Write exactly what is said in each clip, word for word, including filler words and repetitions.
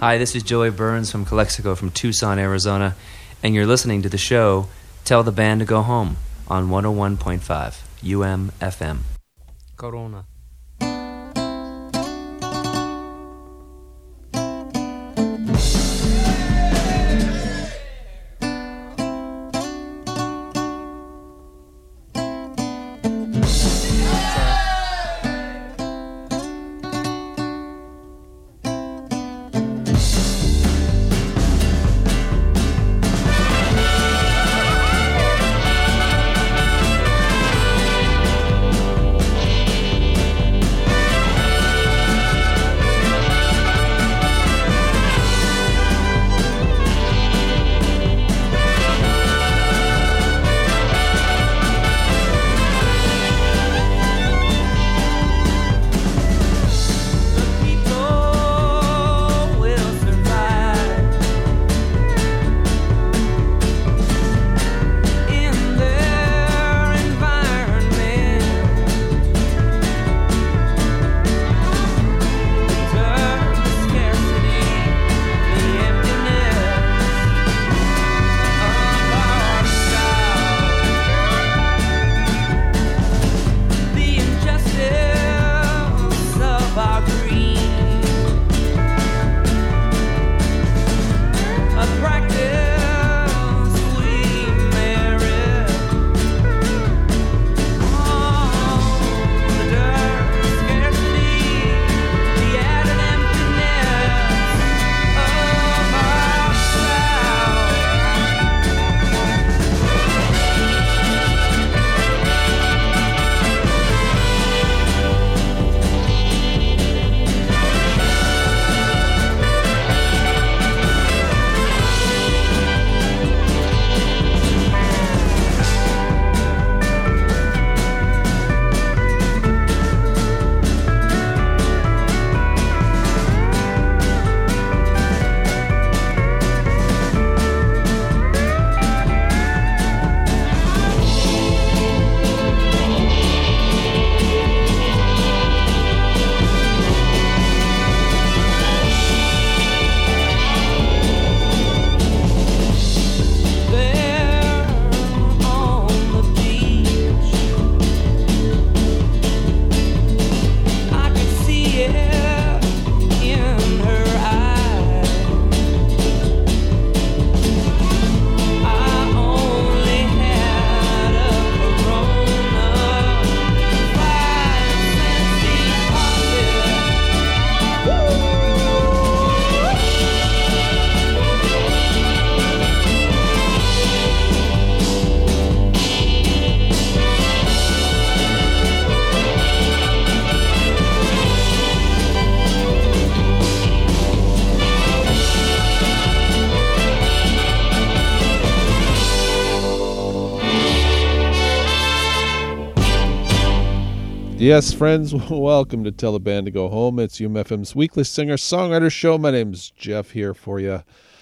Hi, this is Joey Burns from Calexico from Tucson, Arizona, and you're listening to the show Tell the Band to Go Home on one oh one point five U M F M. Corona. Yes, friends, welcome to Tell the Band to Go Home. It's U M F M's weekly singer-songwriter show. My name's Jeff here for you.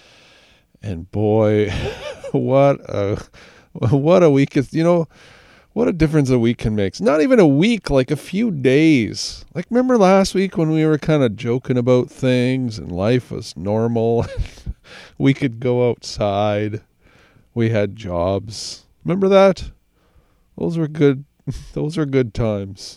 And boy, what a, what a week. It's, you know, what a difference a week can make. It's not even a week, like a few days. Like, remember last week when we were kind of joking about things and life was normal? We could go outside. We had jobs. Remember that? Those were good. Those are good times.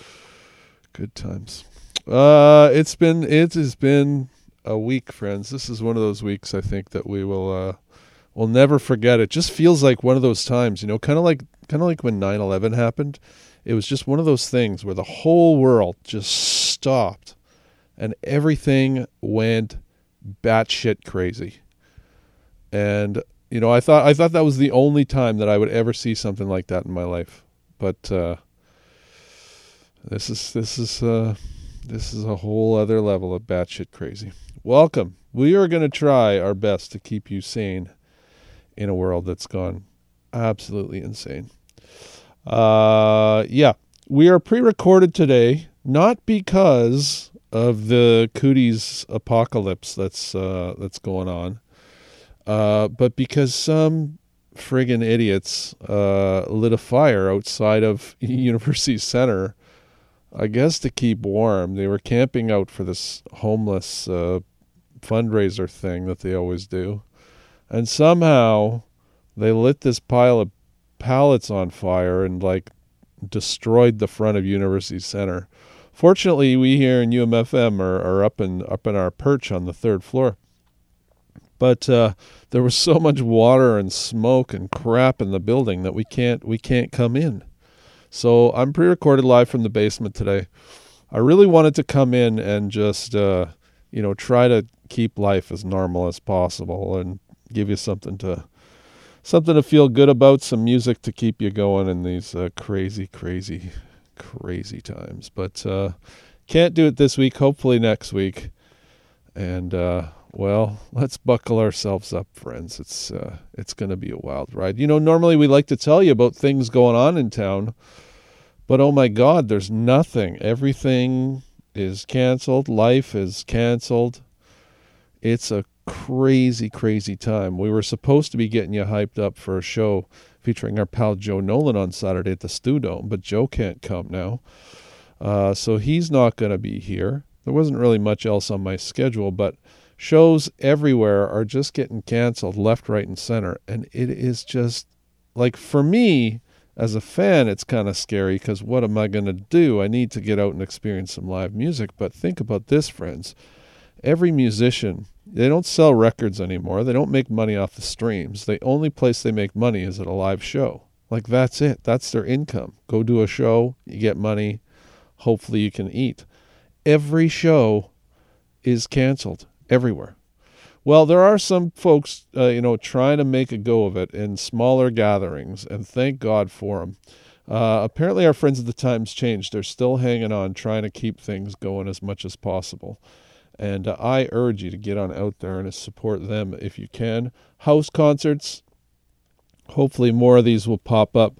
Good times. Uh, it's been, it has been a week, friends. This is one of those weeks I think that we will, uh, we'll never forget. It just feels like one of those times, you know, kind of like, kind of like when nine eleven happened. It was just one of those things where the whole world just stopped and everything went batshit crazy. And, you know, I thought, I thought that was the only time that I would ever see something like that in my life. But uh, this is this is uh, this is a whole other level of batshit crazy. Welcome. We are going to try our best to keep you sane in a world that's gone absolutely insane. Uh, yeah, we are pre-recorded today, not because of the cooties apocalypse that's uh, that's going on, uh, but because some friggin' idiots uh, lit a fire outside of University Center, I guess to keep warm. They were camping out for this homeless uh, fundraiser thing that they always do. And somehow they lit this pile of pallets on fire and like destroyed the front of University Center. Fortunately, we here in U M F M are, are up in up in our perch on the third floor. But uh, there was so much water and smoke and crap in the building that we can't we can't come in. So I'm pre-recorded live from the basement today. I really wanted to come in and just uh, you know try to keep life as normal as possible and give you something to something to feel good about, some music to keep you going in these uh, crazy, crazy, crazy times. But uh, can't do it this week. Hopefully next week. And uh, well, let's buckle ourselves up, friends. It's uh, it's going to be a wild ride. You know, normally we like to tell you about things going on in town, but oh my God, there's nothing. Everything is canceled. Life is canceled. It's a crazy, crazy time. We were supposed to be getting you hyped up for a show featuring our pal Joe Nolan on Saturday at the Stu Dome, but Joe can't come now. Uh, so he's not going to be here. There wasn't really much else on my schedule, but shows everywhere are just getting canceled left, right, and center. And it is just, like, for me, as a fan, it's kind of scary because what am I going to do? I need to get out and experience some live music. But think about this, friends. Every musician, they don't sell records anymore. They don't make money off the streams. The only place they make money is at a live show. Like, that's it. That's their income. Go do a show, you get money. Hopefully you can eat. Every show is canceled everywhere. Well, there are some folks, uh, you know, trying to make a go of it in smaller gatherings, and thank God for them. Uh, apparently our friends at the Times changed. They're still hanging on, trying to keep things going as much as possible. And uh, I urge you to get on out there and support them if you can. House concerts, hopefully more of these will pop up.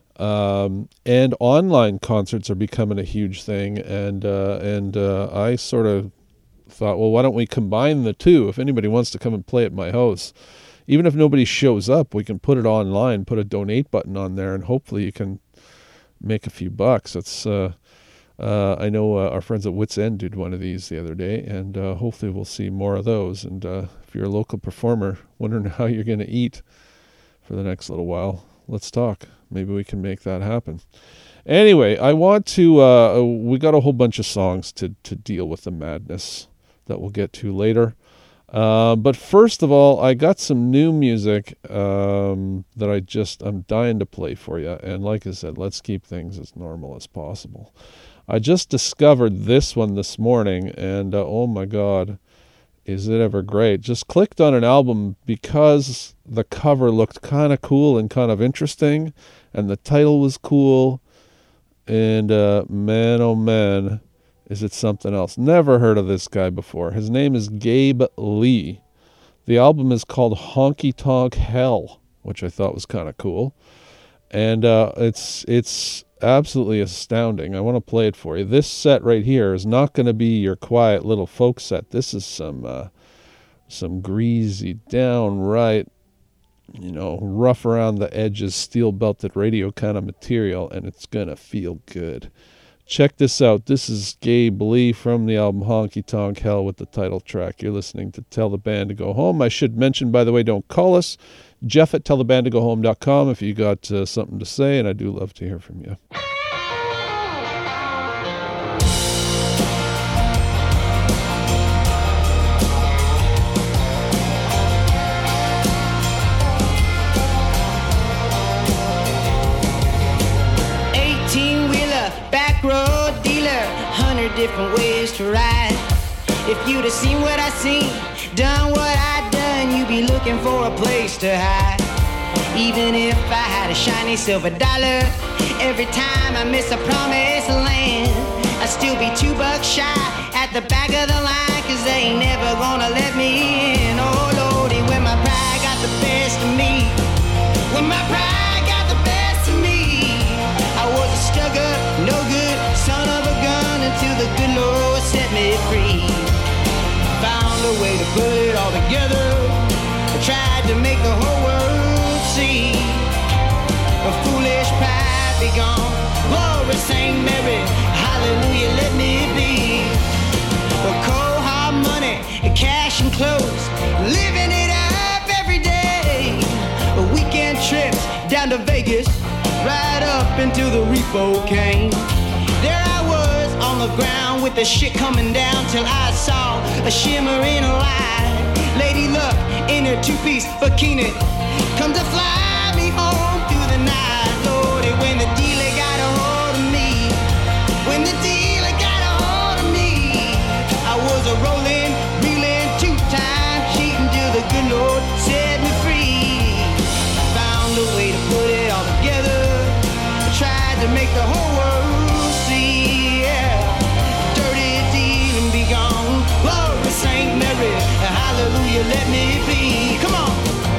Um, and online concerts are becoming a huge thing. And uh, and uh, I sort of thought, well, why don't we combine the two? If anybody wants to come and play at my house, even if nobody shows up, we can put it online, put a donate button on there, and hopefully you can make a few bucks. It's uh, uh, I know uh, our friends at Wits End did one of these the other day, and uh, hopefully we'll see more of those. And uh, if you're a local performer wondering how you're going to eat for the next little while, let's talk. Maybe we can make that happen. Anyway, I want to, uh, we got a whole bunch of songs to, to deal with the madness that we'll get to later. Uh, but first of all, I got some new music um, that I just, I'm dying to play for you. And like I said, let's keep things as normal as possible. I just discovered this one this morning, and uh, oh my God, is it ever great. Just clicked on an album because the cover looked kind of cool and kind of interesting, and the title was cool, and uh, man, oh man, is it something else. Never heard of this guy before. His name is Gabe Lee. The album is called Honky Tonk Hell, which I thought was kind of cool, and uh, it's it's absolutely astounding. I want to play it for you. This set right here is not going to be your quiet little folk set. This is some uh, some greasy, downright, you know, rough around the edges, steel-belted radio kind of material, and it's going to feel good. Check this out. This is Gabe Lee from the album Honky Tonk Hell with the title track. You're listening to Tell the Band to Go Home. I should mention, by the way, don't call us. Jeff at tell the band to go home dot com if you got uh, something to say, and I do love to hear from you. eighteen-wheeler, back road dealer, hundred different ways to ride. If you'd have seen what I seen, done what I done, you'd be looking for a place to hide. Even if I had a shiny silver dollar, every time I miss a promised land, I'd still be two bucks shy at the back of the line, cause they ain't never gonna let me in. Oh Lordy, when my pride got the best of me, when my pride got the best of me, I was a stuck up, no good son of a gun until the good Lord set me free. Found a way to put it all together, I tried to make the whole world see. A foolish pride be gone, glory Saint Mary, hallelujah let me be. A cold hard money, cash fashion clothes, living it up every day. Weekend trips down to Vegas, right up into the repo cane. There I was on the ground with the shit coming down till I saw a shimmering light. Lady Luck in her two-piece bikini come to fly me home through the night. Lordy, when the dealer got a hold of me, when the dealer got a hold of me, I was a rolling, reeling, two-time cheating till the good Lord set me free. Found a way to put it all together, tried to make the whole world see, yeah. Dirty dealing be gone, glory Saint Mary, hallelujah, let me be. Come on.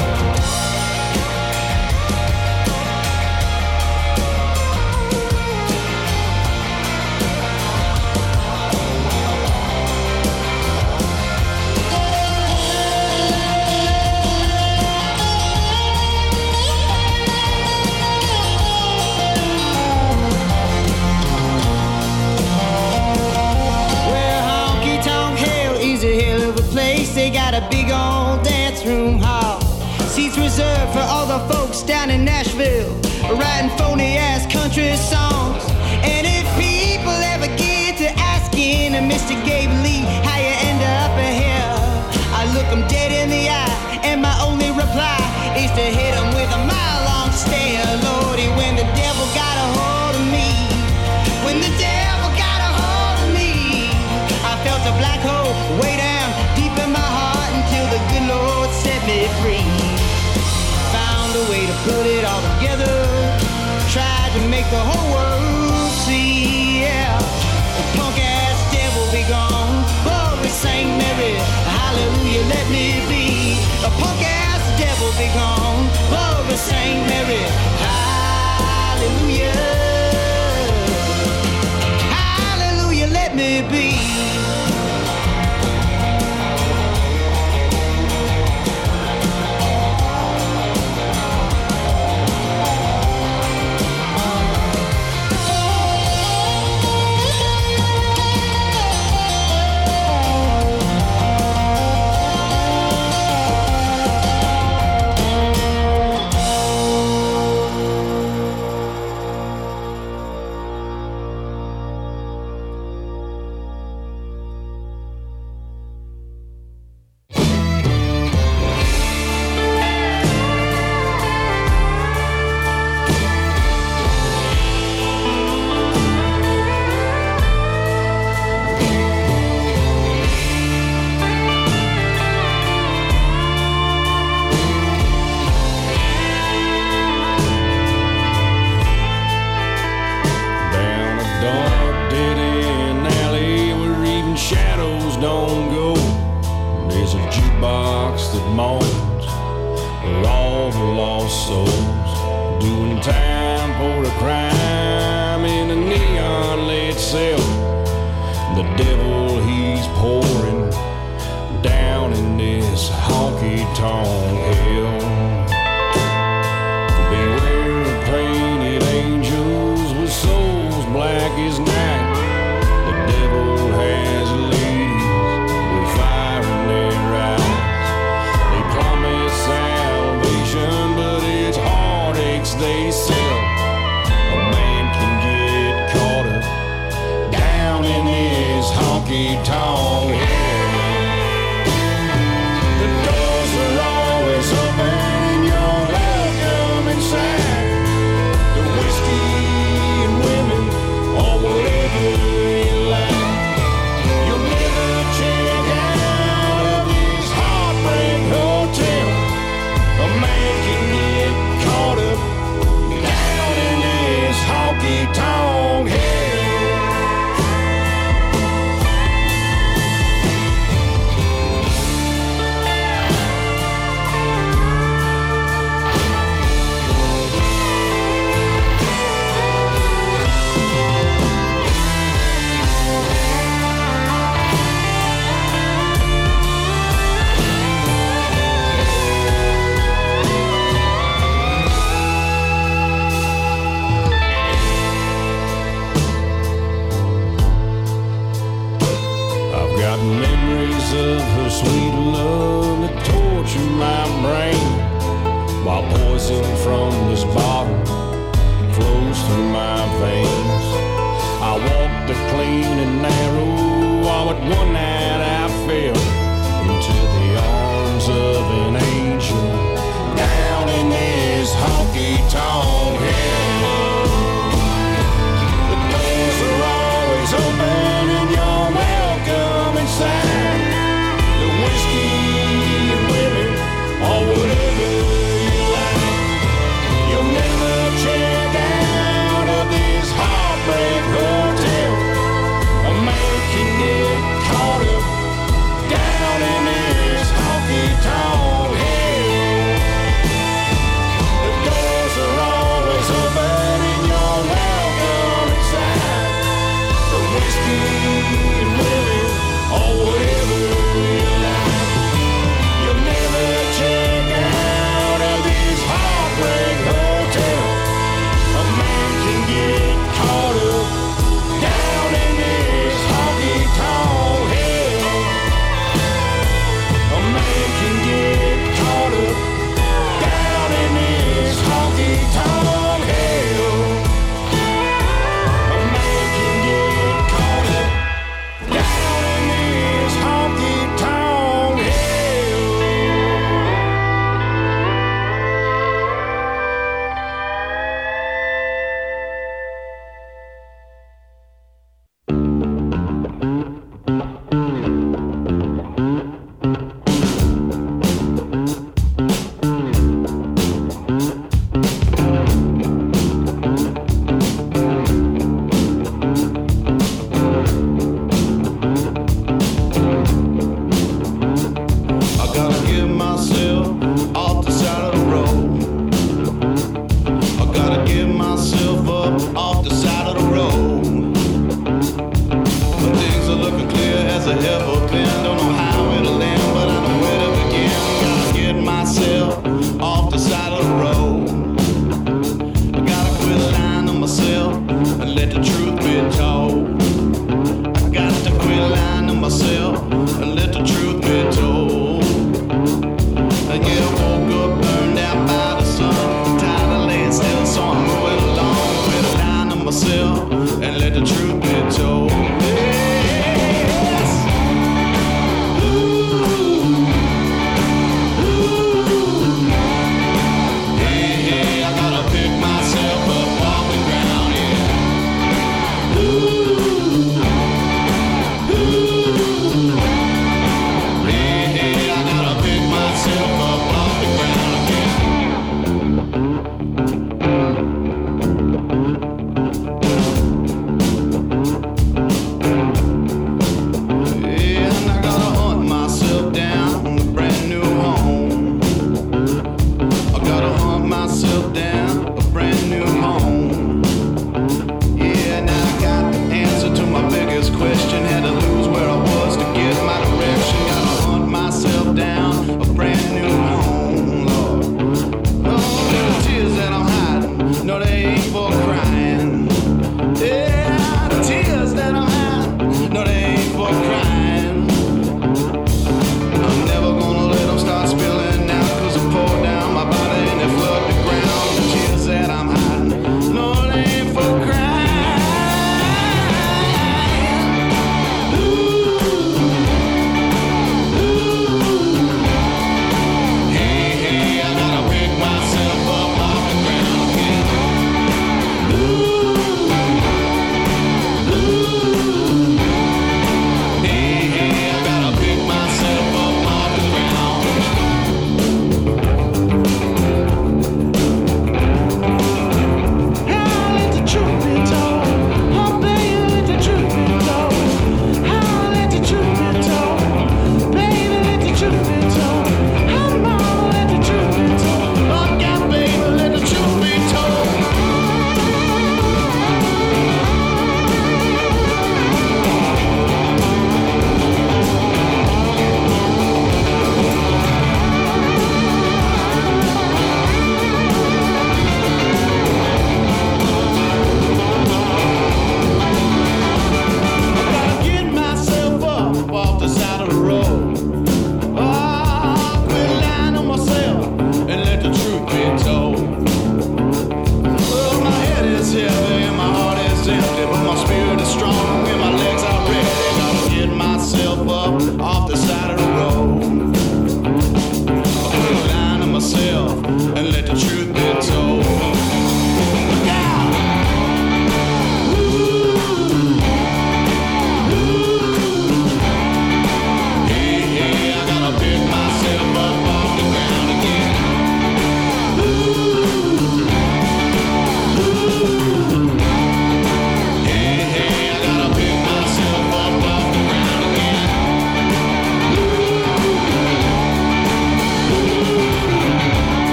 They got a big old dance room hall, seats reserved for all the folks down in Nashville, writing phony ass country songs. And if people ever get to asking Mister Gabe Lee how you end up here, I look them dead in the eye, and my only reply is to hit them with a mile long stare. Lordy, when the devil got a hold of me, when the devil got a hold of me, I felt a black hole way down deep in my heart until the good Lord set me free. Found a way to put it all together, tried to make the whole world see, yeah. The punk ass devil be gone, glory Saint Mary, hallelujah, let me be. The punk ass devil be gone, glory Saint Mary, hallelujah, hallelujah, let me be. The doors are always open. my brain, while poison from this bottle flows through my veins. I walked the clean and narrow, all but one night I fell into the arms of an angel down in this honky-tonk hell. The doors are always open and you're welcome inside. The whiskey and women, or whatever you like. You'll never check out of this heartbreak hotel. A man can get caught up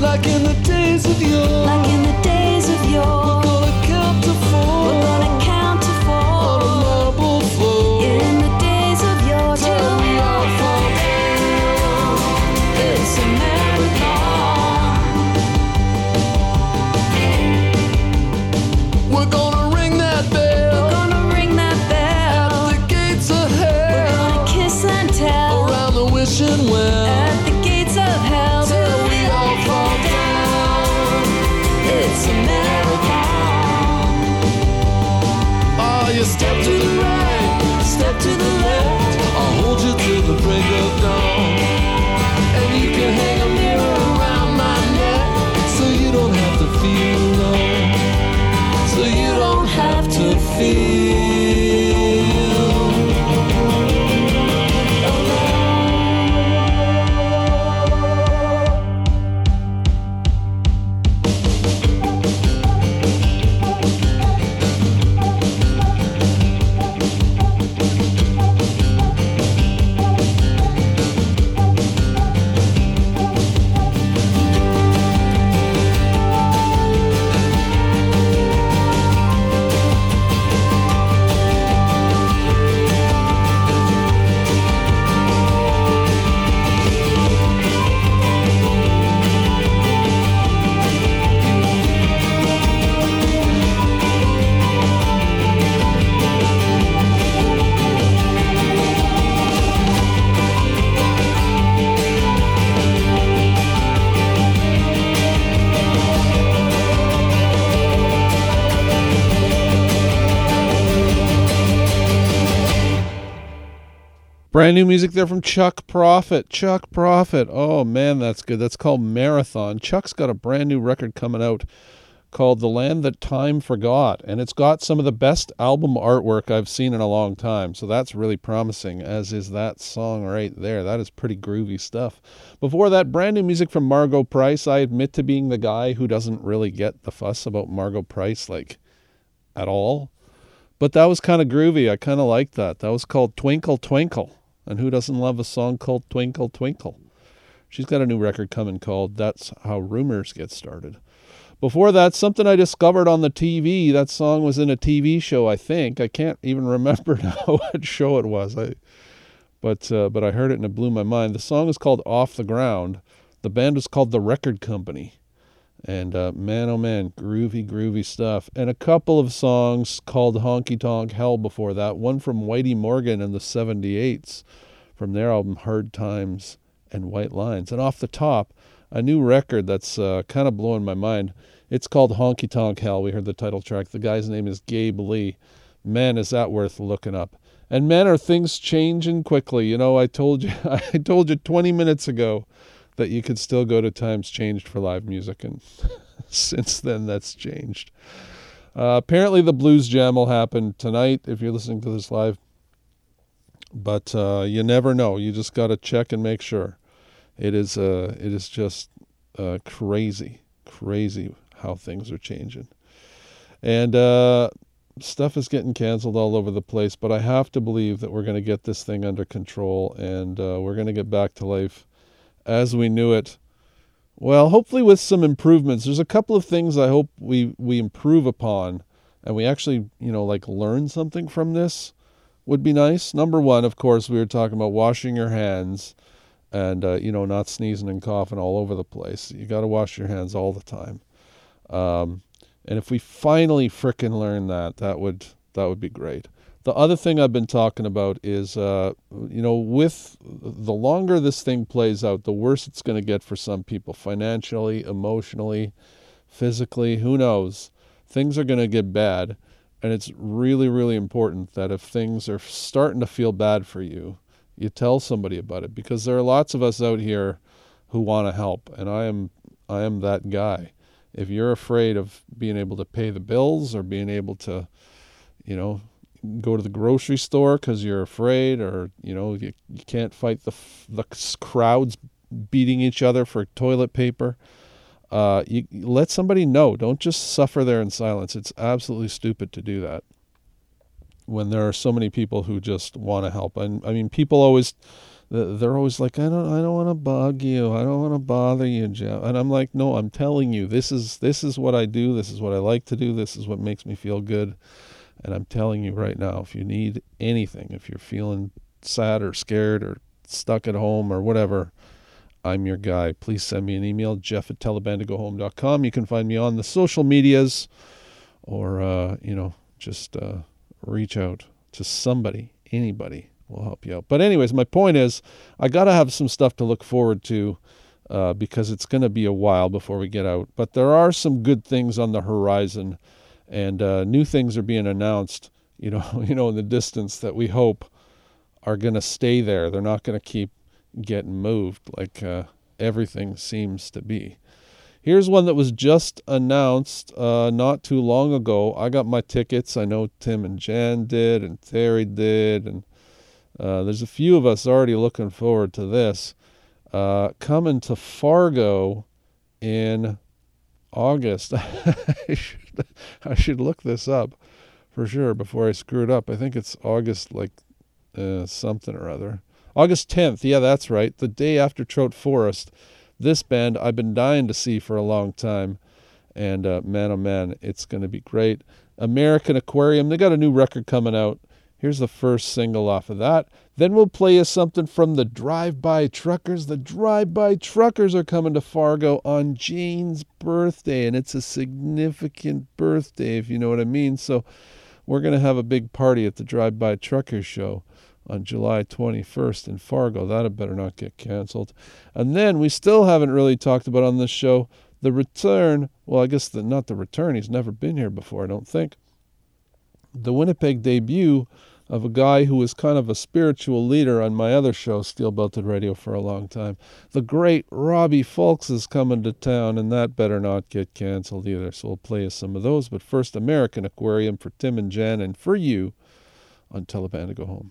like in the days of yore. Like in the days of yore. We're gonna count to four. We're gonna count to four. On a marble floor. In the days of yore. Till we all fall down. It's a marathon. We're gonna ring that bell. We're gonna ring that bell. At the gates of hell. We're gonna kiss and tell. Around the wishing well. At the gates of hell. Till we all fall down. It's a marathon. Oh, you step to the right, Step to the left. I'll hold you till the break of dawn. And you can hang a mirror around my neck, so you don't have to feel alone. So you don't have to feel Brand new music there from Chuck Prophet. Chuck Prophet. Oh, man, that's good. That's called Marathon. Chuck's got a brand new record coming out called The Land That Time Forgot, and it's got some of the best album artwork I've seen in a long time, so that's really promising, as is that song right there. That is pretty groovy stuff. Before that, brand new music from Margo Price. I admit to being the guy who doesn't really get the fuss about Margo Price, like, at all. But that was kind of groovy. I kind of liked that. That was called Twinkle Twinkle. And who doesn't love a song called Twinkle Twinkle? She's got a new record coming called That's How Rumors Get Started. Before that, something I discovered on the T V. That song was in a T V show, I think. I can't even remember now what show it was. I, but uh, but I heard it and it blew my mind. The song is called Off the Ground. The band is called The Record Company. And uh, man, oh man, groovy, groovy stuff. And a couple of songs called Honky Tonk Hell before that. One from Whitey Morgan and the seventy-eights from their album Hard Times and White Lines. And off the top, a new record that's uh, kind of blowing my mind. It's called Honky Tonk Hell. We heard the title track. The guy's name is Gabe Lee. Man, is that worth looking up. And man, are things changing quickly. You know, I told you, I told you twenty minutes ago that you could still go to Times Changed for live music, and since then that's changed. Uh, apparently the Blues Jam will happen tonight if you're listening to this live, but uh, you never know. You just got to check and make sure. It is uh, it is just uh, crazy, crazy how things are changing. And uh, stuff is getting canceled all over the place, but I have to believe that we're going to get this thing under control, and uh, we're going to get back to life as we knew it. Well, hopefully with some improvements. There's a couple of things I hope we, we improve upon, and we actually, you know, like learn something from this would be nice. Number one, of course, we were talking about washing your hands and, uh, you know, not sneezing and coughing all over the place. You got to wash your hands all the time. Um, and if we finally frickin' learn that, that would, that would be great. The other thing I've been talking about is, uh, you know, with the longer this thing plays out, the worse it's going to get for some people, financially, emotionally, physically, who knows. Things are going to get bad, and it's really, really important that if things are starting to feel bad for you, you tell somebody about it, because there are lots of us out here who want to help, and I am, I am that guy. If you're afraid of being able to pay the bills or being able to, you know, go to the grocery store because you're afraid, or, you know, you, you can't fight the, the crowds beating each other for toilet paper, uh, you, you let somebody know. Don't just suffer there in silence. It's absolutely stupid to do that when there are so many people who just want to help. And I mean, people always, they're always like, I don't, I don't want to bug you. I don't want to bother you, Jeff. And I'm like, no, I'm telling you, this is, this is what I do. This is what I like to do. This is what makes me feel good. And I'm telling you right now, if you need anything, if you're feeling sad or scared or stuck at home or whatever, I'm your guy. Please send me an email, Jeff at tell the band to go home dot com. You can find me on the social medias, or, uh, you know, just uh, reach out to somebody, anybody will help you out. But anyways, my point is, I got to have some stuff to look forward to uh, because it's going to be a while before we get out. But there are some good things on the horizon, and uh, new things are being announced, you know, you know, in the distance that we hope are going to stay there. They're not going to keep getting moved like uh, everything seems to be. Here's one that was just announced uh, not too long ago. I got my tickets. I know Tim and Jan did, and Terry did, and uh, there's a few of us already looking forward to this. Uh, coming to Fargo in August. I should, I should look this up for sure before I screw it up. I think it's August like uh, something or other. August tenth, yeah, that's right, the day after Trout Forest. This band I've been dying to see for a long time, and uh, man, oh man, it's going to be great. American Aquarium, they got a new record coming out. Here's the first single off of that. Then we'll play you something from the Drive-By Truckers. The Drive-By Truckers are coming to Fargo on Jane's birthday, and it's a significant birthday, if you know what I mean. So we're going to have a big party at the Drive-By Truckers show on July twenty-first in Fargo. That better not get canceled. And then we still haven't really talked about on this show the return. Well, I guess the, not the return. He's never been here before, I don't think. The Winnipeg debut of a guy who was kind of a spiritual leader on my other show, Steel Belted Radio, for a long time. The great Robbie Fulks is coming to town, and that better not get canceled either. So we'll play us some of those. But first, American Aquarium for Tim and Jan, and for you on Tell the Band to Go Home.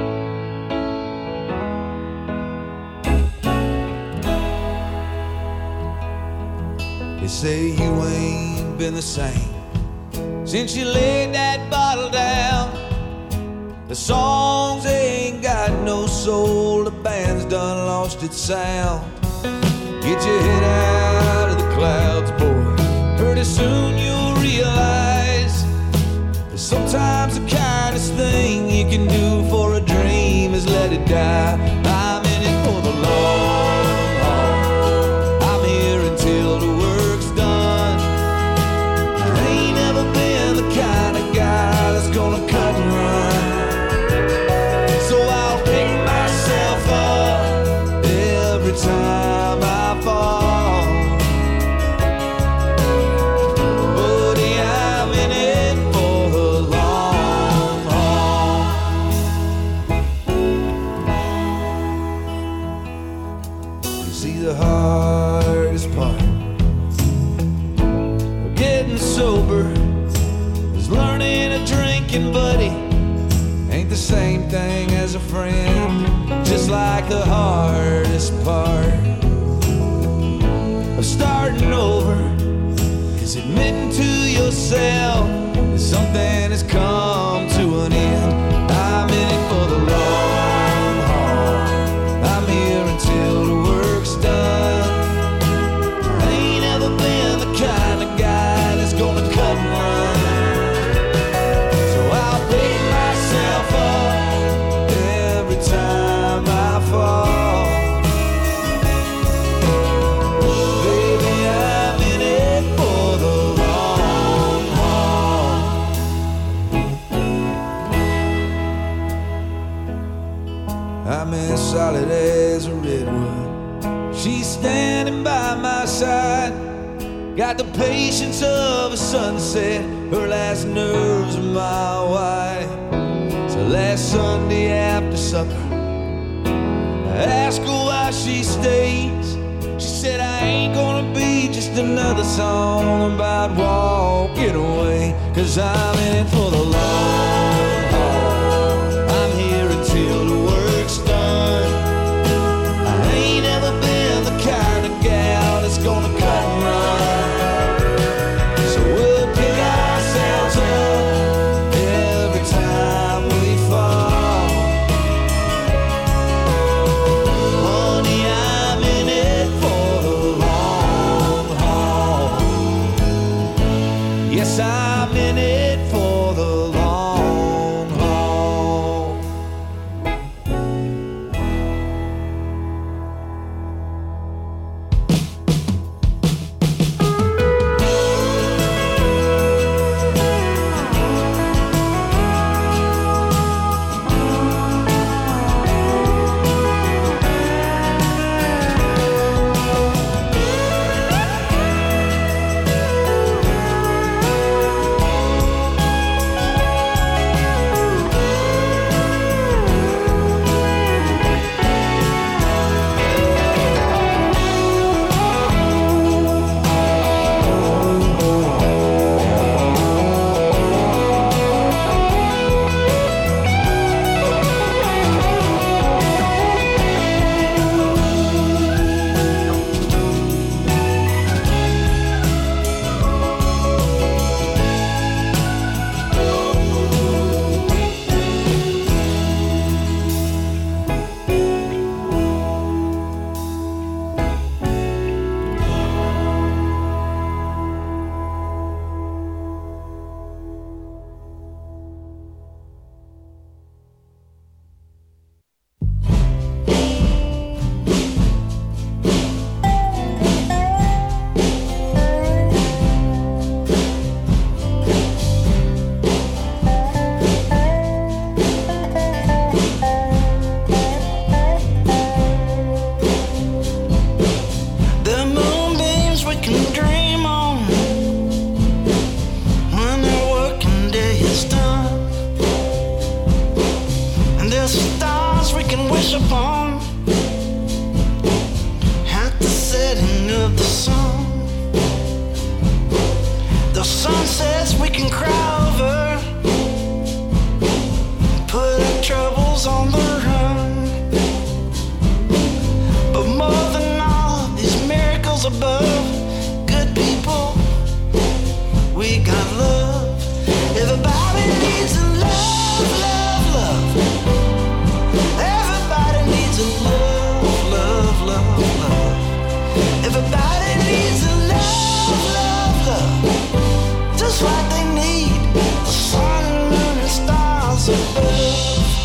They say you ain't been the same since you laid that bottle down. The songs ain't got no soul, the band's done lost its sound. Get your head out of the clouds, boy, pretty soon you'll realize that sometimes the kindest thing you can do for a dream is let it die. I'm in it for the long haul, I'm here until the work's done. I ain't never been the kind of guy that's gonna cut and run. So I'll pick myself up every time I fall. But yeah, I'm in it for the long haul. You see, the hardest part of getting sober is learning a drinking buddy ain't the same thing as a friend. Just like the hardest part of starting over is admitting to yourself that something has come to an end. I'm in it for the long haul, I'm here until the work's done. I ain't ever been the kind of guy that's gonna cut and run. So I'll pick myself up every time I fall. Baby, I'm in it for the long haul. I'm as solid as a redwood, she's standing by my side. Got the patience of a sunset, her last nerves are mile wide. So last Sunday after supper, I asked her why she stays. She said, I ain't gonna be just another song about walking away. Cause I'm in it for the long haul, I'm here until the work's done. I ain't ever been the kind of gal that's gonna cut and run. So we'll pick ourselves up every time we fall. good people. We got love. Everybody needs a love, love, love. Everybody needs a love, love, love, love. Everybody needs a love, love, love. Just like they need the sun and moon and stars above.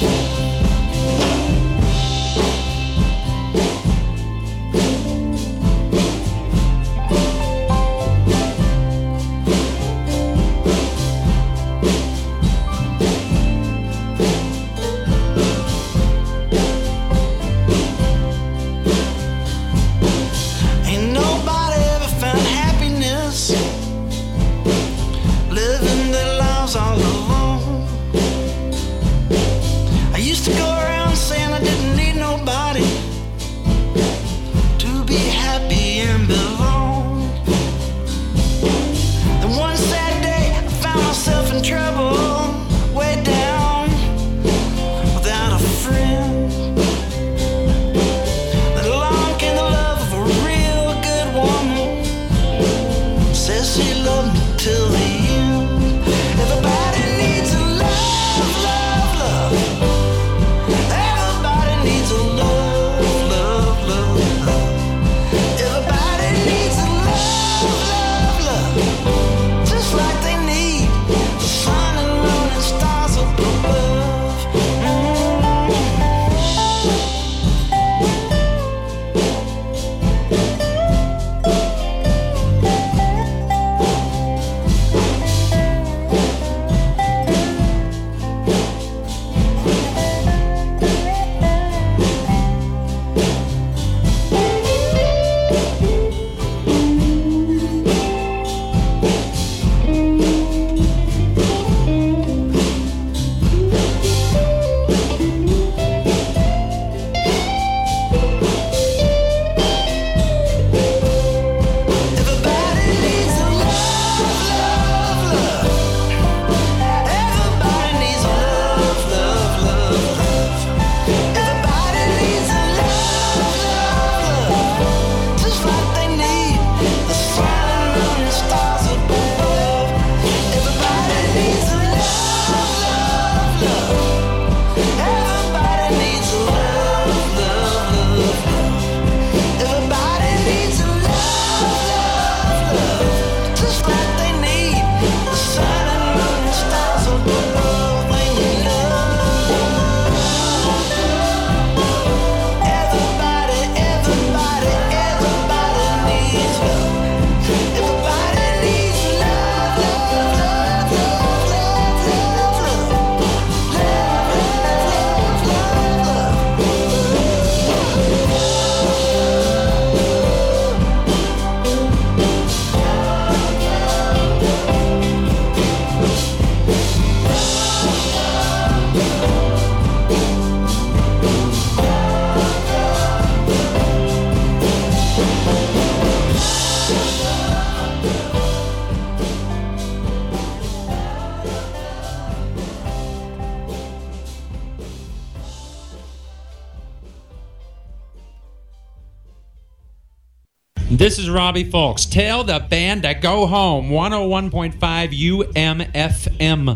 This is Robbie Fulks. Tell the band to go home. one oh one point five U M F M.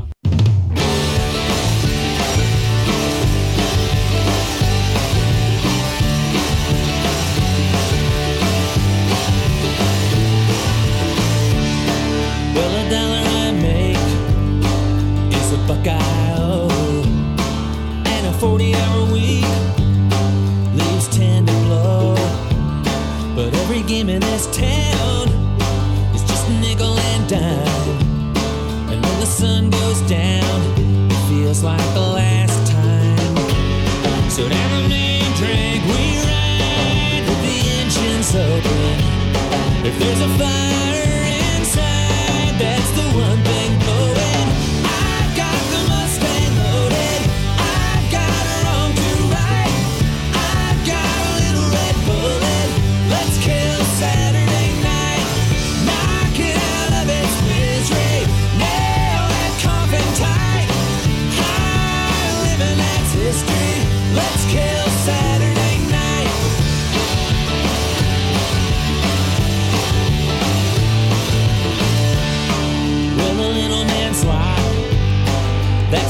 forty-hour week leaves ten to blow, but every game in this town is just a nickel and dime. And when the sun goes down, it feels like the last time. So down the main drag we ride with the engines open. If there's a fire inside, that's the one thing blowing. I've got the Mustang loaded. I've got a wrong to right. I've got a little red bullet. Let's kill Saturday night. Knock it out of its misery. Nail that coffin tight. High living, that's history. Let's kill Saturday night.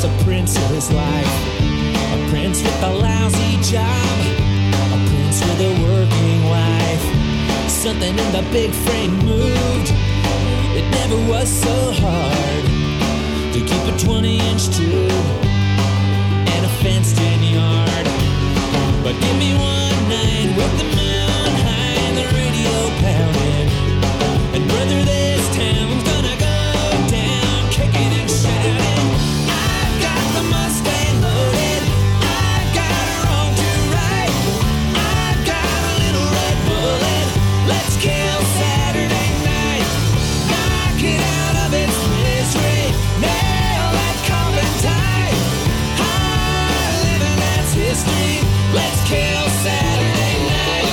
was a prince of his life. A prince with a lousy job. A prince with a working wife. Something in the big frame moved. It never was so hard to keep a twenty inch tube and a fenced-in yard. But give me one night with the moon high and the radio pounding, and brother, this town's gonna go down kicking and shouting. I've got the Mustang loaded, I've got a wrong to right, I've got a little red bullet. Let's kill Saturday night, knock it out of its misery, nail that coffin tight. High living, that's history. Let's kill Saturday night.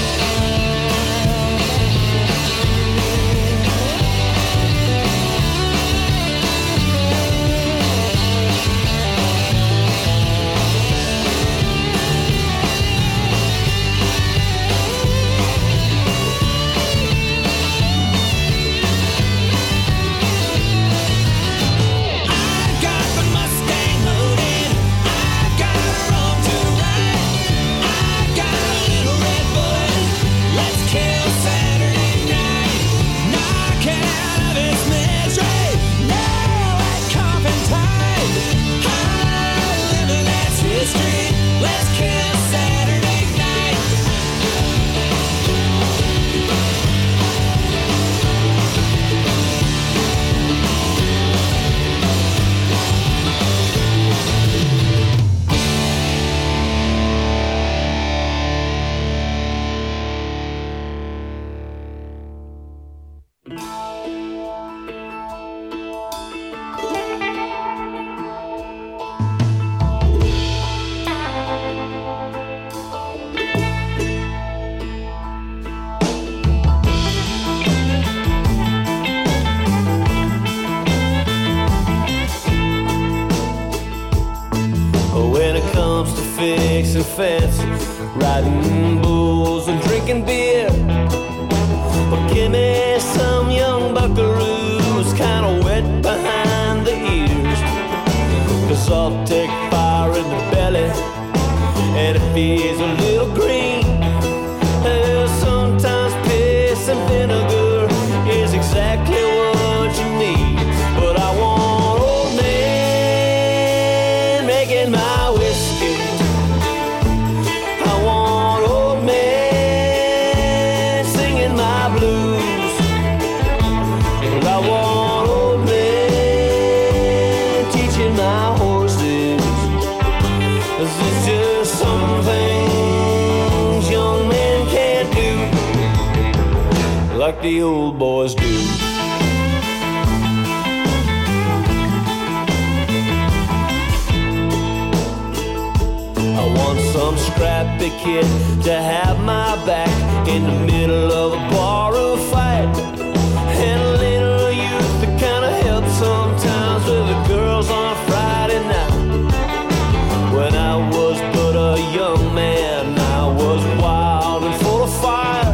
I got the Mustang loaded, I got a wrong to right, I got a little red bullet. Let's kill Saturday night, knock it out of its misery, nail that coffin tight. High living, that's history. Let's kill Saturday night. When it comes to fixing fences, riding bulls and drinking beer, well, give me some young buckaroo who's kinda wet behind the ears. Cause I'll take fire in the belly, and if he's a little green, well, sometimes piss and vinegar is exactly what you need. But I want old man making my whiskey. I want old man singing my blues. And I want old man teaching my horses. 'Cause it's just some things young men can't do like the old boys do. I want some scrappy kid to have my back in the middle of a bar of fight, and a little youth to kind of help sometimes with the girls on a Friday night. When I was but a young man, I was wild and full of fire.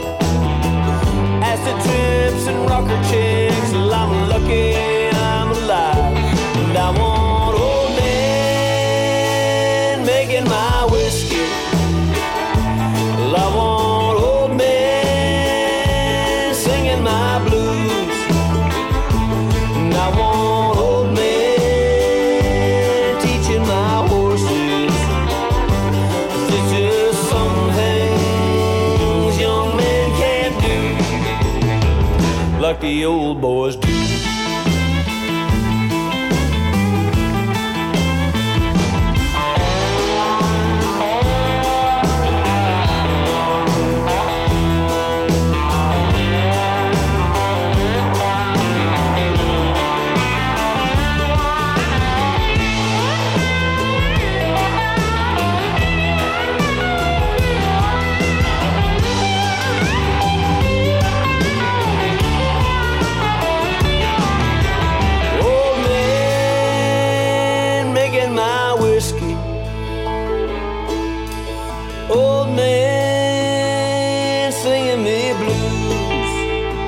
Acid trips and rocker chicks, well, I'm lucky I'm alive. And I want old man making my whiskey. Well, I want old man singing my blues. And I want old man teaching my horses. 'Cause it's just some things young men can't do like the old boys do.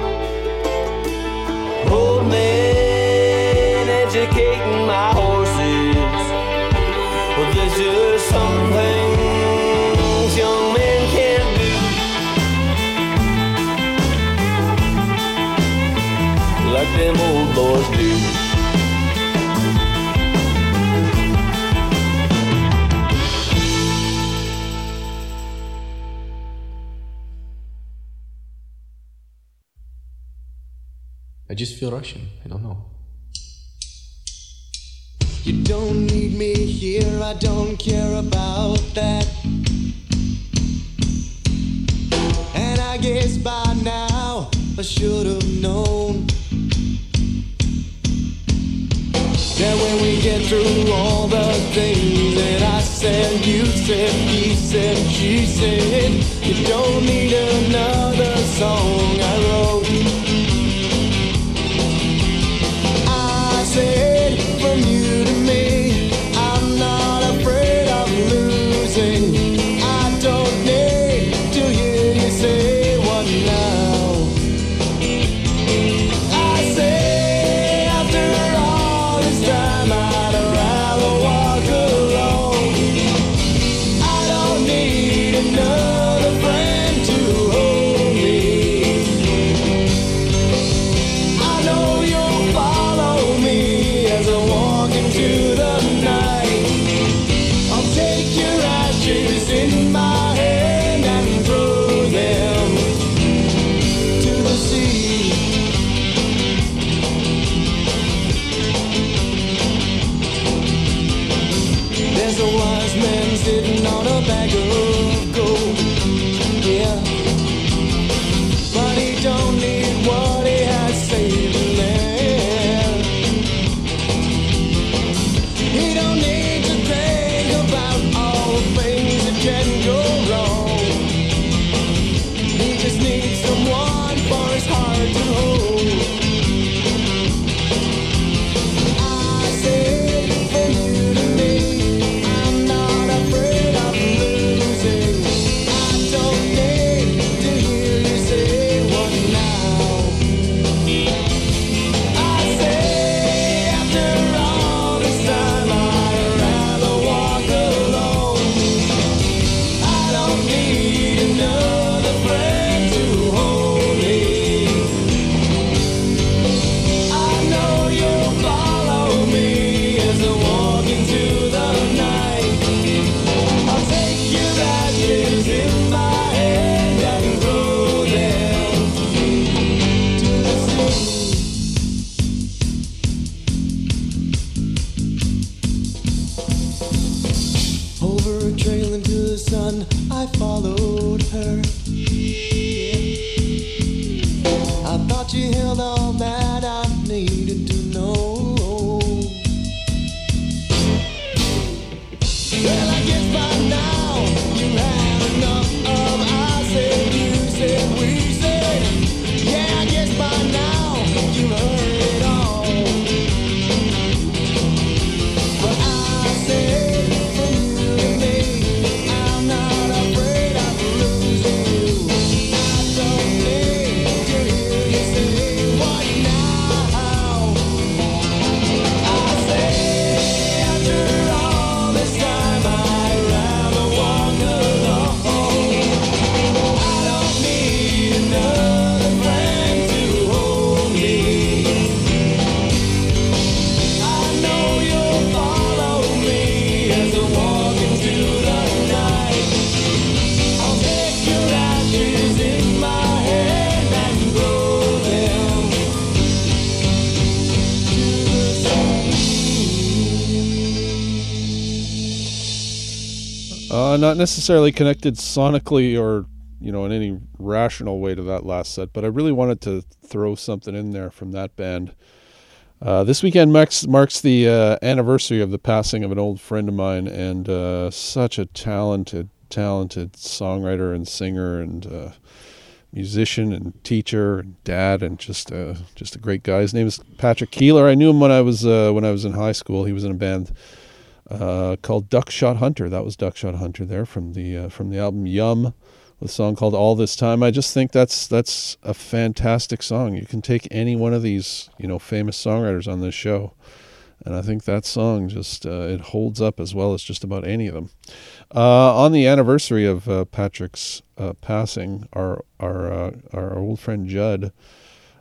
educating my horses. like them old boys do. I just feel Russian. I don't know. You don't need me here, I don't care about that. And I guess by now I should have known that when we get through all the things that I said, you said, he said, she said, you don't need another song I wrote. I said from you to me, I'm not afraid of losing. I don't need to hear you say what now. I say after all this time I'd rather walk alone. I don't need another friend to hold me. I know you'll follow me as I walk into the night. I'll take your ashes in my hand and throw them to the sea. There's a wise man sitting on a bag of gold, yeah, but he don't need what he has saved there. He don't need to think about all the things that can go wrong. He just needs someone for his heart to hold. I said from you to me, I'm not afraid of losing. I don't need to hear you say what now. I say after all this time I'd rather walk alone. I don't need another friend to hold me. I know you'll follow me as I walk into the night. I'll take your ashes in my hand and throw them to the sea. Over a trail into the sun, I followed her. I thought you held all that I needed to know. Well, I guess by now you had enough of I said, you said, we said. Yeah, I guess by now you heard it all. But I said from you to me, I'm not afraid of losing you. I don't need to hear you say what now. I say after all this time I'd rather walk alone. I don't need another friend to hold me. I know you'll follow me as I walk into the night. I'll take your ashes in my hand and throw them Uh, not necessarily connected sonically or, you know, in any rational way to that last set, but I really wanted to throw something in there from that band. Uh, this weekend marks, marks the uh, anniversary of the passing of an old friend of mine, and uh, such a talented, talented songwriter and singer and uh, musician and teacher and dad, and just uh, just a great guy. His name is Patrick Keeler. I knew him when I was uh, when I was in high school. He was in a band uh, called Duckshot Hunter. That was Duckshot Hunter there from the uh, from the album Yum, with a song called All This Time. I just think that's that's a fantastic song. You can take any one of these, you know, famous songwriters on this show, and I think that song just uh, it holds up as well as just about any of them. Uh, on the anniversary of uh, Patrick's uh, passing, our our uh, our old friend Judd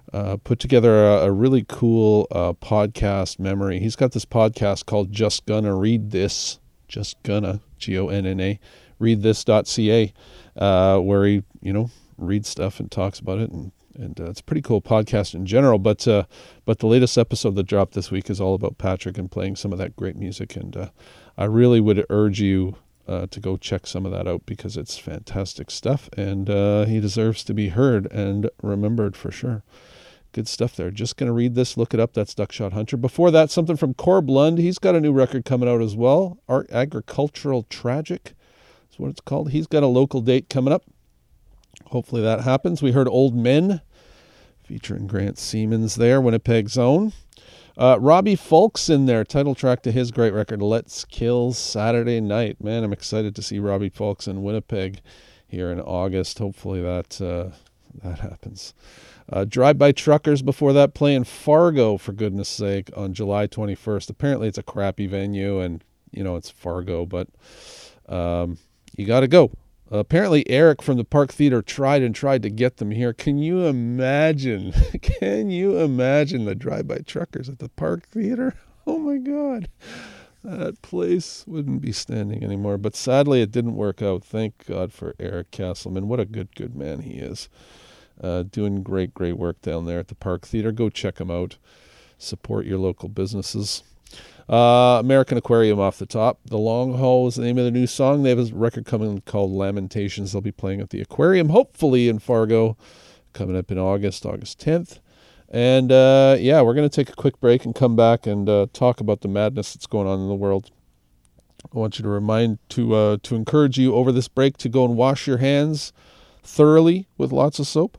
uh, put together a, a really cool uh, podcast memory. He's got this podcast called Just Gonna Read This, Just Gonna, G O N N A, read this dot c a, uh, where he, you know, reads stuff and talks about it, and and uh, it's a pretty cool podcast in general. But uh, but the latest episode that dropped this week is all about Patrick and playing some of that great music, and uh, I really would urge you uh, to go check some of that out because it's fantastic stuff, and uh, he deserves to be heard and remembered for sure. Good stuff there. Just going to read this. Look it up. That's Duckshot Hunter. Before that, something from Corb Lund. He's got a new record coming out as well. Art Agricultural Tragic is what it's called. He's got a local date coming up. Hopefully that happens. We heard Old Men featuring Grant Siemens there, Winnipeg's own. Uh, Robbie Fulks in there, title track to his great record, Let's Kill Saturday Night. Man, I'm excited to see Robbie Fulks in Winnipeg here in August. Hopefully that uh, that happens. Uh, Drive-By Truckers before that, playing Fargo, for goodness sake, on July twenty-first. Apparently it's a crappy venue, and, you know, it's Fargo, but um, you got to go. Uh, apparently Eric from the Park Theater tried and tried to get them here. Can you imagine? Can you imagine the Drive-By Truckers at the Park Theater? Oh, my God. That place wouldn't be standing anymore. But sadly, it didn't work out. Thank God for Eric Castleman. What a good, good man he is. Uh, doing great, great work down there at the Park Theater. Go check them out. Support your local businesses. Uh, American Aquarium off the top. The Long Haul is the name of the new song. They have a record coming called Lamentations. They'll be playing at the Aquarium, hopefully in Fargo, coming up in August, August tenth. And, uh, yeah, we're going to take a quick break and come back and uh, talk about the madness that's going on in the world. I want you to remind, to uh, to encourage you over this break to go and wash your hands thoroughly with lots of soap.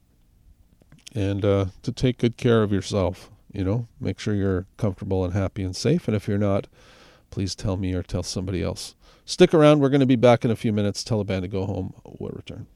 And uh, to take good care of yourself, you know, make sure you're comfortable and happy and safe. And if you're not, please tell me or tell somebody else. Stick around. We're going to be back in a few minutes. Tell the band to go home. We'll return.